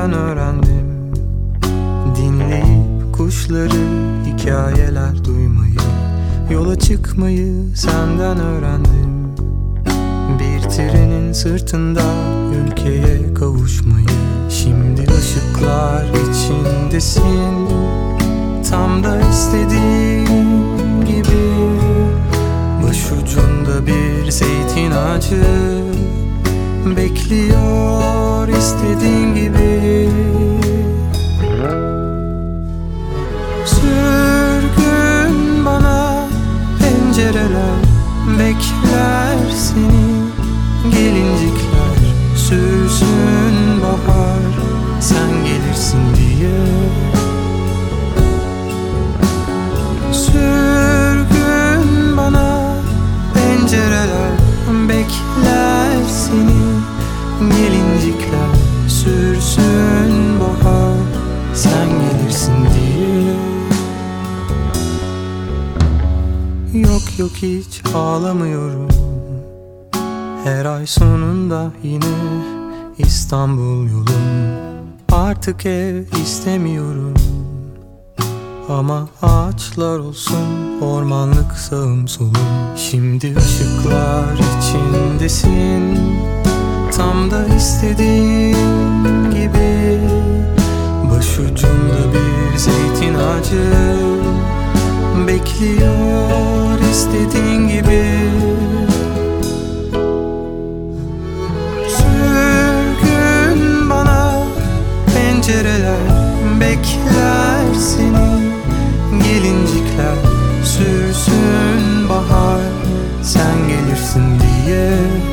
senden öğrendim. Dinleyip kuşları, hikayeler duymayı, yola çıkmayı senden öğrendim. Bir trenin sırtında ülkeye kavuşmayı. Şimdi ışıklar içindesin, tam da istediğim gibi. Başucunda bir zeytin ağacı bekliyor istediğin gibi. Sürgün bana pencereler bekler seni. Gelincikler sürsün bahar, sen gelirsin diye. Sürgün bana pencereler bekler seni. Gelincikler sürsün bahar, sen gelirsin diye. Yok yok hiç ağlamıyorum. Her ay sonunda yine İstanbul yolum. Artık ev istemiyorum, ama ağaçlar olsun, ormanlık sağım solum. Şimdi ışıklar içindesin, tam da istediğim gibi. Başucunda bir zeytin ağacı bekliyor istediğin gibi. Sürgün bana pencereler bekler seni. Gelincikler sürsün bahar, sen gelirsin diye.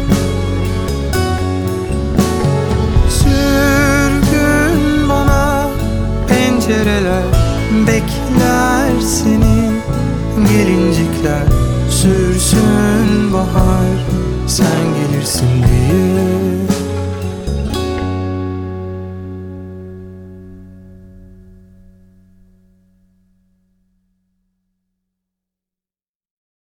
Sürgün bana pencereler bekler seni. Gelincikler sürsün